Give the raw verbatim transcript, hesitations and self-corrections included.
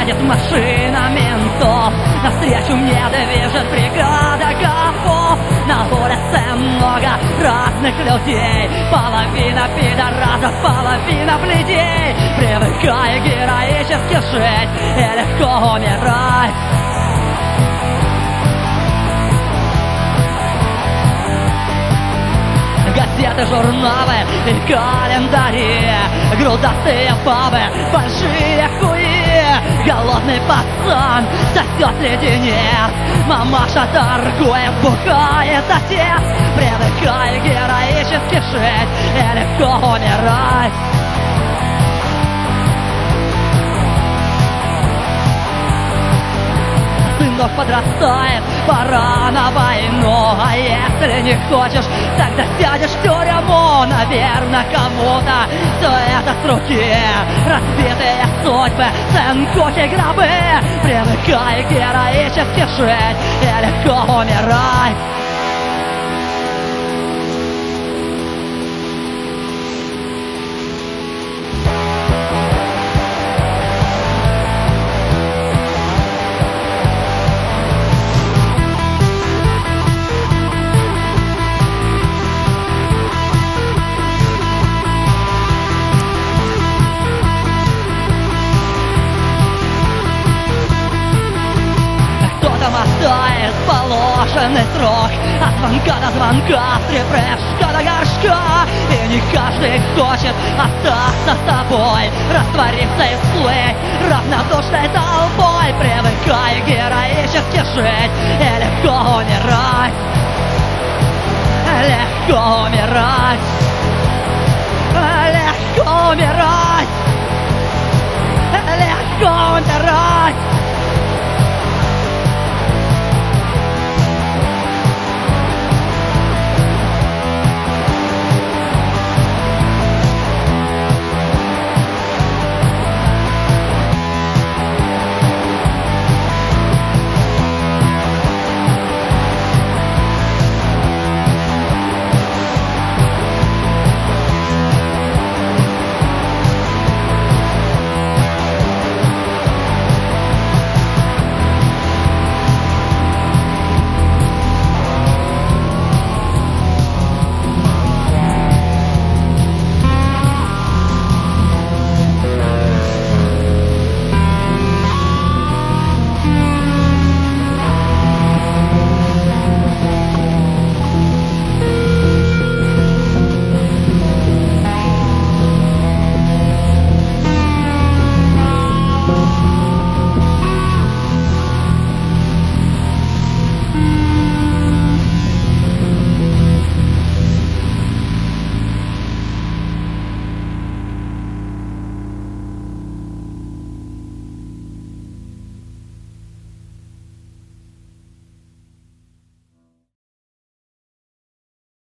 едет машина ментов, навстречу мне движет бригада гопов. На улице много разных людей, половина пидорасов, половина бледей. Привыкай героически жить и легко умирать. Газеты, журналы и календари, грудастые бабы, большие хуи. Голодный пацан сосет леденец, мамаша торгует, бухает отец. Привыкай героически жить и легко умирать. Сынок подрастает, пора на войну. А если не хочешь, тогда сядешь в тюрьму. Наверное, кому-то все это с руки. Разбитые судьбы, цинкухи, гробы. Привыкай героически жить и легко умирать. Мотает положенный срок от звонка до звонка, от припрыжка до горшка. И не каждый хочет остаться с тобой, раствориться и всплыть равнодушной толпой. Привыкай героически жить и легко умирать. Легко умирать. Легко умирать. Легко умирать.